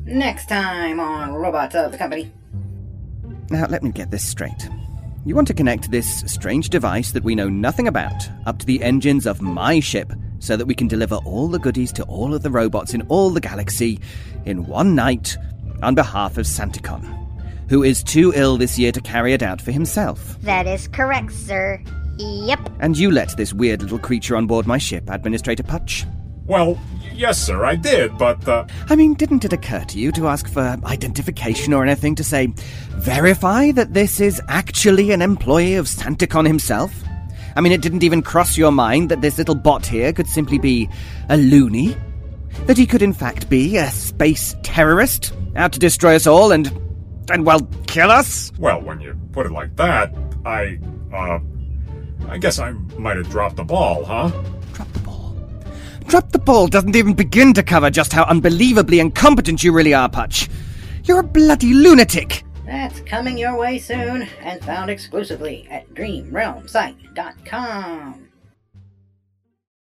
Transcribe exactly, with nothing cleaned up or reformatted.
Next time on Robots of the Company. Now, let me get this straight. You want to connect this strange device that we know nothing about up to the engines of my ship so that we can deliver all the goodies to all of the robots in all the galaxy in one night on behalf of Santicon, who is too ill this year to carry it out for himself. That is correct, sir. Yep. And you let this weird little creature on board my ship, Administrator Putch? Well, yes, sir, I did, but, uh... I mean, didn't it occur to you to ask for identification or anything to say, verify that this is actually an employee of Santicon himself? I mean, it didn't even cross your mind that this little bot here could simply be a loony? That he could in fact be a space terrorist, out to destroy us all and, and well, kill us? Well, when you put it like that, I, uh... I guess I might have dropped the ball, huh? Drop the ball. Drop the ball doesn't even begin to cover just how unbelievably incompetent you really are, Putch. You're a bloody lunatic. That's coming your way soon and found exclusively at dream realm site dot com.